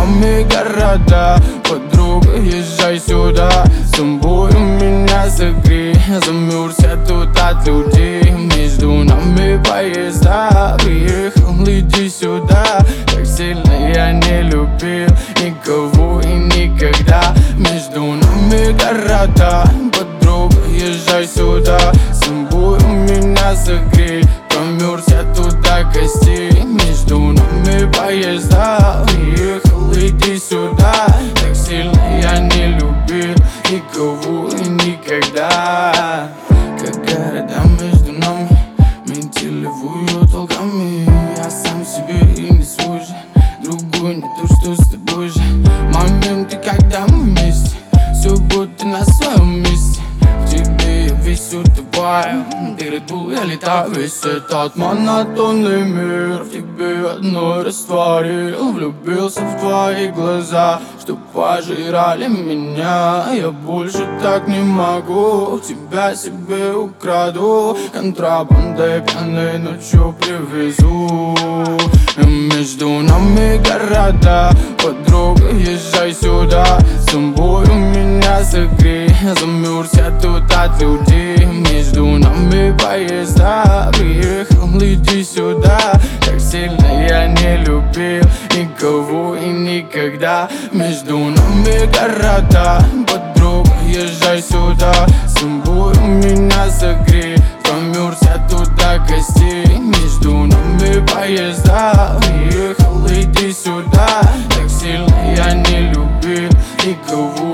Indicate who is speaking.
Speaker 1: нами города. Подруга, езжай сюда, с тобой меня согрей. Замерзся тут от людей, между нами поезда. Приехал, иди сюда, так сильно я не любил никого и никогда. Между нами города. Подруга, езжай сюда, с тобой меня согрей. Промерз я тут до костей, между нами поезда. Приехал, иди сюда, так сильно я не любил никого и никогда. Как города между нами, вентилируют толками. Я сам себе и не свой же, другой не то, что с тобой же. Моменты, когда мы вместе, все будто на своем месте. В тебе я весь утопаю, ты Red Bull, я летаю. Весь этот монотонный мир в тебе одной растворил. Влюбился в твои глаза, что пожирали меня. Я больше так не могу, тебя себе украду. Контрабандой пьяной ночью привезу. Между нами города. Подруга, езжай сюда, с тобой меня согрей. Замерз я тут от людей, между нами поезда. Приехал, иди сюда, так сильно я не любил никого и никогда. Между нами города. Подруга, езжай сюда, с тобой меня согрей. Промерз я тут до костей, между нами поезда. Приехал, иди сюда, так сильно я не любил никого